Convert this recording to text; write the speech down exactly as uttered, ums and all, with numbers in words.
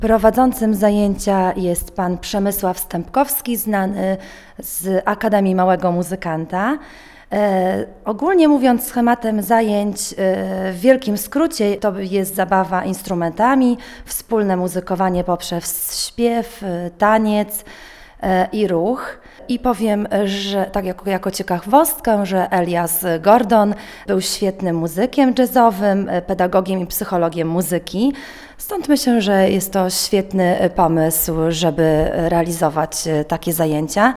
Prowadzącym zajęcia jest pan Przemysław Stępkowski, znany z Akademii Małego Muzykanta. E, ogólnie mówiąc, schematem zajęć e, w wielkim skrócie to jest zabawa instrumentami, wspólne muzykowanie poprzez śpiew, e, taniec e, i ruch. I powiem, że tak jako, jako ciekawostkę, że Elias Gordon był świetnym muzykiem jazzowym, pedagogiem i psychologiem muzyki. Stąd myślę, że jest to świetny pomysł, żeby realizować takie zajęcia.